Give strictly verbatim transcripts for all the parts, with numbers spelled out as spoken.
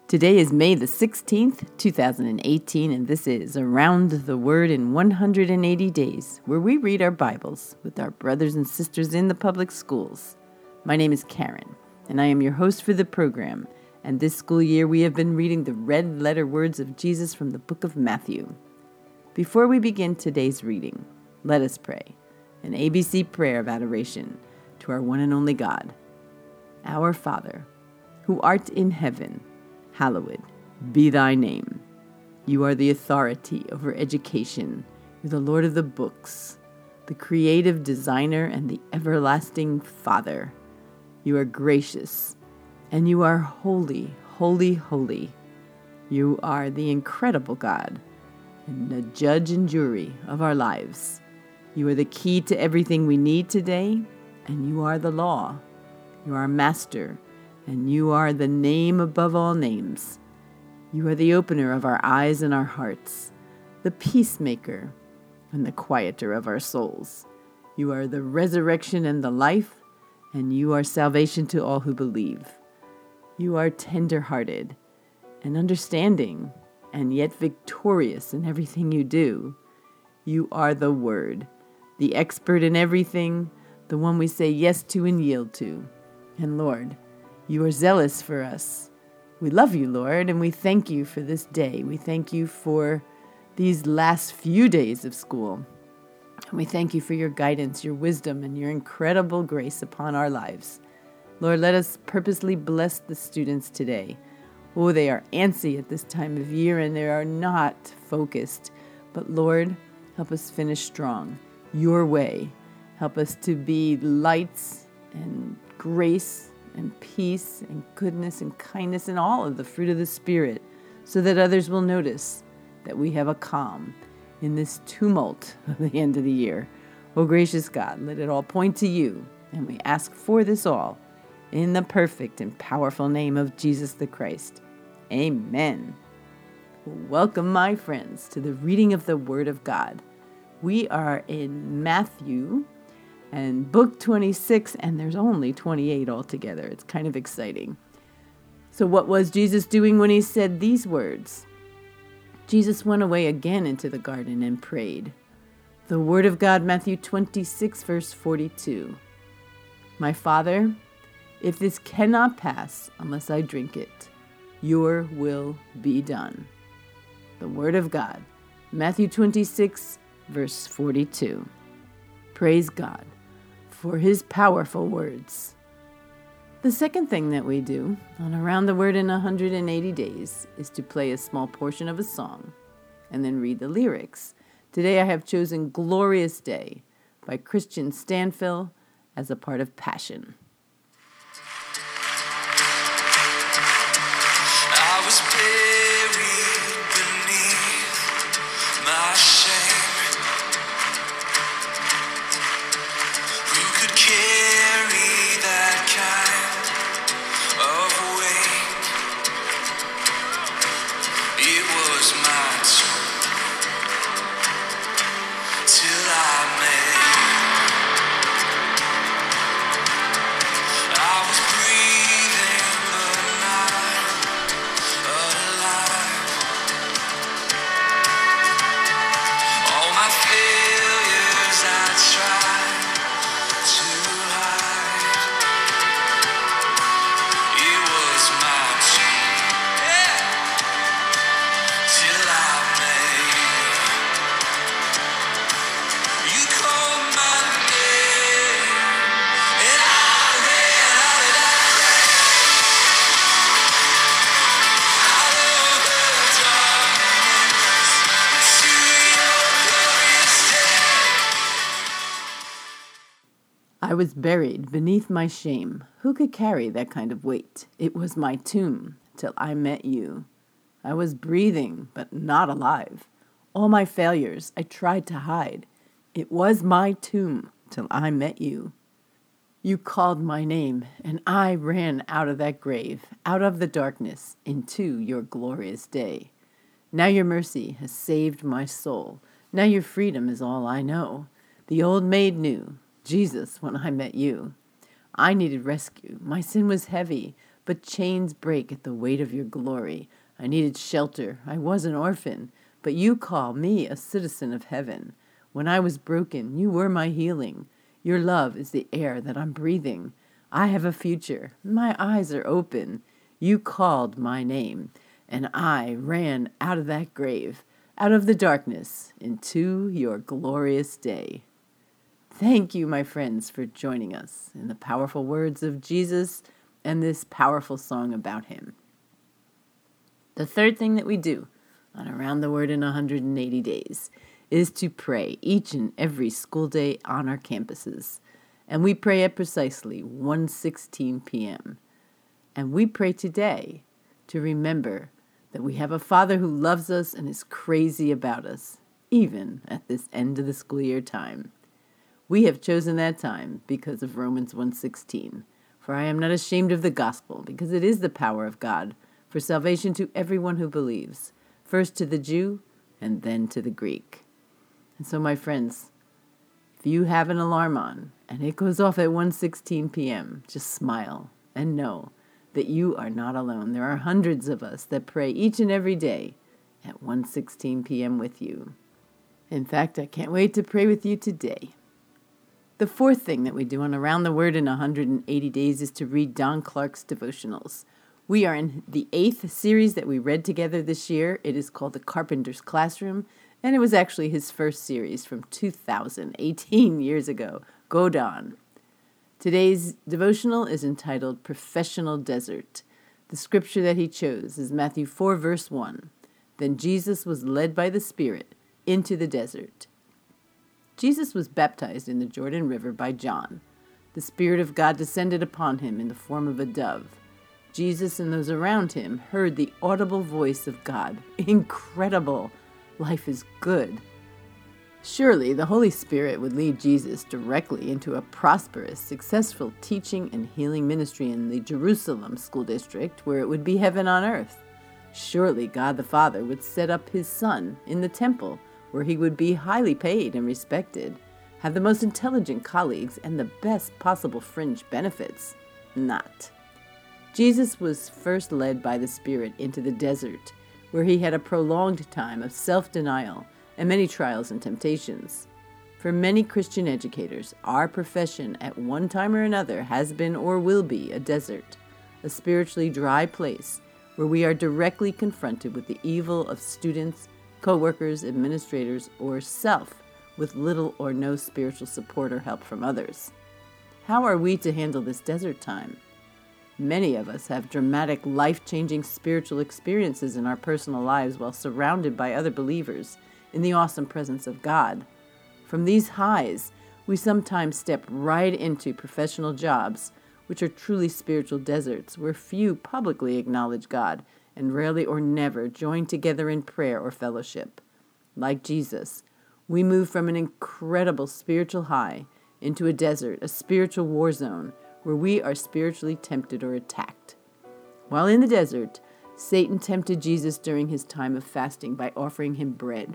Today is May the sixteenth, two thousand eighteen, and this is Around the Word in one hundred eighty Days, where we read our Bibles with our brothers and sisters in the public schools. My name is Karen, and I am your host for the program, and this school year we have been reading the red letter words of Jesus from the book of Matthew. Before we begin today's reading, let us pray, an A B C prayer of adoration to our one and only God. Our Father, who art in heaven, hallowed be thy name. You are the authority over education. You're the Lord of the books, the creative designer and the everlasting Father. You are gracious, and you are holy, holy, holy. You are the incredible God and the judge and jury of our lives. You are the key to everything we need today, and you are the law. You are our master, and you are the name above all names. You are the opener of our eyes and our hearts, the peacemaker and the quieter of our souls. You are the resurrection and the life, and you are salvation to all who believe. You are tender-hearted and understanding, and yet victorious in everything you do. You are the Word, the expert in everything, the one we say yes to and yield to. And Lord, you are zealous for us. We love you, Lord, and we thank you for this day. We thank you for these last few days of school. And we thank you for your guidance, your wisdom, and your incredible grace upon our lives. Lord, let us purposely bless the students today. Oh, they are antsy at this time of year, and they are not focused. But Lord, help us finish strong, your way. Help us to be lights and grace and peace and goodness and kindness and all of the fruit of the Spirit, so that others will notice that we have a calm in this tumult of the end of the year. Oh, gracious God, let it all point to you, and we ask for this all in the perfect and powerful name of Jesus the Christ. Amen. Welcome, my friends, to the reading of the Word of God. We are in Matthew and book twenty-six, and there's only twenty-eight altogether. It's kind of exciting. So what was Jesus doing when he said these words? Jesus went away again into the garden and prayed. The word of God, Matthew twenty-six, verse forty-two. My Father, if this cannot pass unless I drink it, your will be done. The word of God, Matthew twenty-six, verse forty-two. Praise God for his powerful words. The second thing that we do on Around the Word in one hundred eighty Days is to play a small portion of a song and then read the lyrics. Today I have chosen Glorious Day by Christian Stanfill as a part of Passion. I was buried beneath my shame. Who could carry that kind of weight? It was my turn till I met. I was breathing but not alive. All my failures I tried to hide. It was my turn, yeah, till I met. You called my name, and I ran out of that grave, out of the darkness, to your glorious day. I was buried beneath my shame. Who could carry that kind of weight? It was my tomb till I met you. I was breathing, but not alive. All my failures I tried to hide. It was my tomb till I met you. You called my name, and I ran out of that grave, out of the darkness, into your glorious day. Now your mercy has saved my soul. Now your freedom is all I know. The old made new, Jesus, when I met you. I needed rescue. My sin was heavy, but chains break at the weight of your glory. I needed shelter. I was an orphan, but you call me a citizen of heaven. When I was broken, you were my healing. Your love is the air that I'm breathing. I have a future. My eyes are open. You called my name, and I ran out of that grave, out of the darkness, into your glorious day. Thank you, my friends, for joining us in the powerful words of Jesus and this powerful song about him. The third thing that we do on Around the Word in one hundred eighty days is to pray each and every school day on our campuses. And we pray at precisely one sixteen p.m. And we pray today to remember that we have a Father who loves us and is crazy about us, even at this end of the school year time. We have chosen that time because of Romans one sixteen. For I am not ashamed of the gospel, because it is the power of God for salvation to everyone who believes, first to the Jew and then to the Greek. And so, my friends, if you have an alarm on and it goes off at one sixteen p.m., just smile and know that you are not alone. There are hundreds of us that pray each and every day at one sixteen p.m. with you. In fact, I can't wait to pray with you today. The fourth thing that we do on Around the Word in one hundred eighty days is to read Don Clark's devotionals. We are in the eighth series that we read together this year. It is called The Carpenter's Classroom, and it was actually his first series from two thousand, eighteen years ago. Go Don. Today's devotional is entitled Professional Desert. The scripture that he chose is Matthew four, verse one. Then Jesus was led by the Spirit into the desert. Jesus was baptized in the Jordan River by John. The Spirit of God descended upon him in the form of a dove. Jesus and those around him heard the audible voice of God. Incredible! Life is good. Surely the Holy Spirit would lead Jesus directly into a prosperous, successful teaching and healing ministry in the Jerusalem school district, where it would be heaven on earth. Surely God the Father would set up his Son in the temple, where he would be highly paid and respected, have the most intelligent colleagues, and the best possible fringe benefits. Not. Jesus was first led by the Spirit into the desert, where he had a prolonged time of self-denial and many trials and temptations. For many Christian educators, our profession at one time or another has been or will be a desert, a spiritually dry place where we are directly confronted with the evil of students, co-workers, administrators, or self with little or no spiritual support or help from others. How are we to handle this desert time? Many of us have dramatic, life-changing spiritual experiences in our personal lives while surrounded by other believers in the awesome presence of God. From these highs, we sometimes step right into professional jobs, which are truly spiritual deserts, where few publicly acknowledge God and rarely or never join together in prayer or fellowship. Like Jesus, we move from an incredible spiritual high into a desert, a spiritual war zone, where we are spiritually tempted or attacked. While in the desert, Satan tempted Jesus during his time of fasting by offering him bread.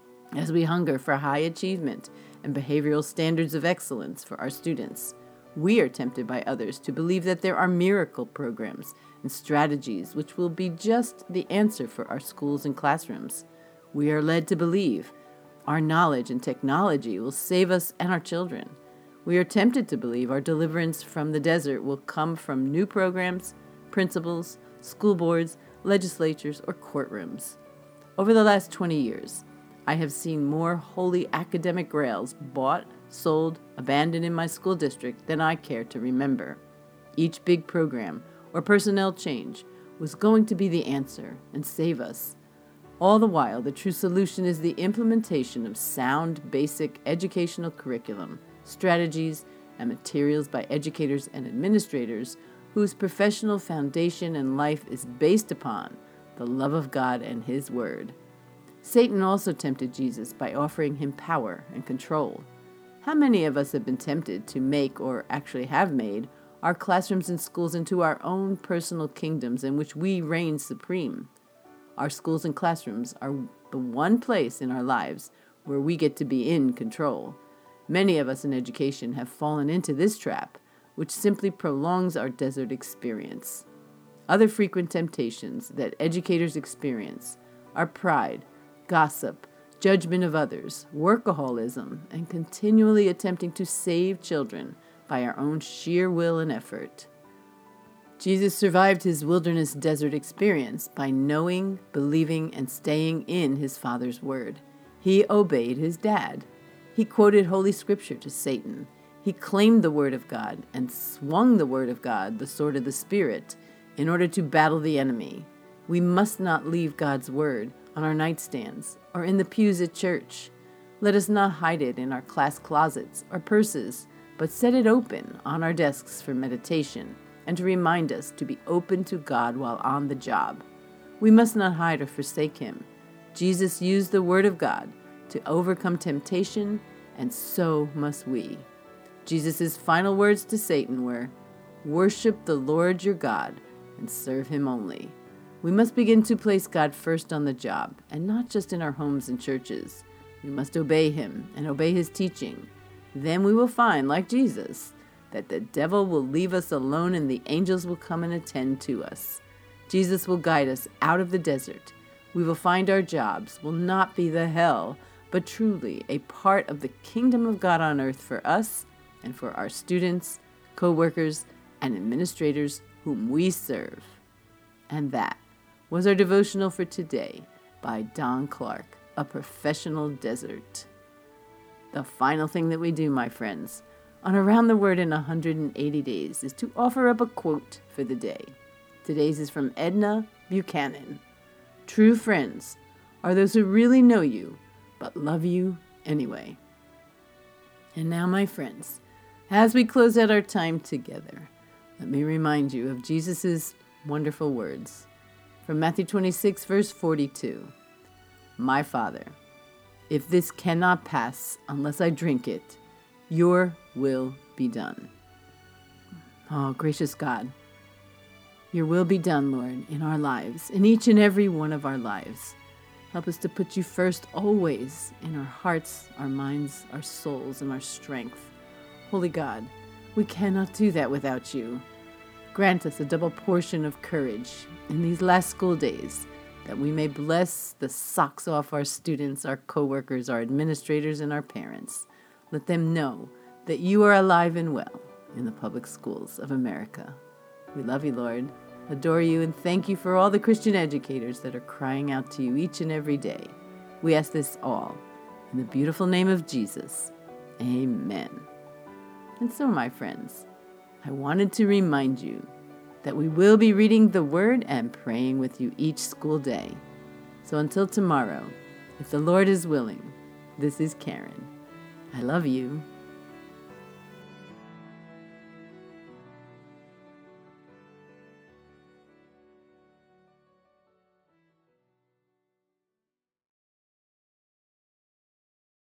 As we hunger for high achievement and behavioral standards of excellence for our students, we are tempted by others to believe that there are miracle programs and strategies which will be just the answer for our schools and classrooms. We are led to believe our knowledge and technology will save us and our children. We are tempted to believe our deliverance from the desert will come from new programs, principals, school boards, legislatures, or courtrooms. Over the last twenty years, I have seen more holy academic grails bought, sold, abandoned in my school district than I care to remember. Each big program or personnel change was going to be the answer and save us. All the while, the true solution is the implementation of sound, basic educational curriculum, strategies, and materials by educators and administrators whose professional foundation and life is based upon the love of God and His Word. Satan also tempted Jesus by offering him power and control. How many of us have been tempted to make, or actually have made, our classrooms and schools into our own personal kingdoms in which we reign supreme? Our schools and classrooms are the one place in our lives where we get to be in control. Many of us in education have fallen into this trap, which simply prolongs our desert experience. Other frequent temptations that educators experience are pride, gossip, judgment of others, workaholism, and continually attempting to save children by our own sheer will and effort. Jesus survived his wilderness desert experience by knowing, believing, and staying in his Father's word. He obeyed his dad. He quoted Holy Scripture to Satan. He claimed the word of God and swung the word of God, the sword of the Spirit, in order to battle the enemy. We must not leave God's word on our nightstands or in the pews at church. Let us not hide it in our class closets or purses, but set it open on our desks for meditation and to remind us to be open to God while on the job. We must not hide or forsake him. Jesus used the word of God to overcome temptation, and so must we. Jesus' final words to Satan were, "Worship the Lord your God and serve him only." We must begin to place God first on the job, and not just in our homes and churches. We must obey him and obey his teaching. Then we will find, like Jesus, that the devil will leave us alone and the angels will come and attend to us. Jesus will guide us out of the desert. We will find our jobs will not be the hell, but truly a part of the kingdom of God on earth for us and for our students, co-workers, and administrators whom we serve. And that was our devotional for today by Don Clark, a professional desert. The final thing that we do, my friends, on Around the Word in one hundred eighty days is to offer up a quote for the day. Today's is from Edna Buchanan. True friends are those who really know you, but love you anyway. And now, my friends, as we close out our time together, let me remind you of Jesus' wonderful words from Matthew twenty-six, verse forty-two. My Father, if this cannot pass unless I drink it, your will be done. Oh, gracious God, your will be done, Lord, in our lives, in each and every one of our lives. Help us to put you first always in our hearts, our minds, our souls, and our strength. Holy God, we cannot do that without you. Grant us a double portion of courage in these last school days, that we may bless the socks off our students, our co-workers, our administrators, and our parents. Let them know that you are alive and well in the public schools of America. We love you, Lord, adore you, and thank you for all the Christian educators that are crying out to you each and every day. We ask this all in the beautiful name of Jesus. Amen. And so, my friends, I wanted to remind you that we will be reading the Word and praying with you each school day. So until tomorrow, if the Lord is willing, this is Karen. I love you.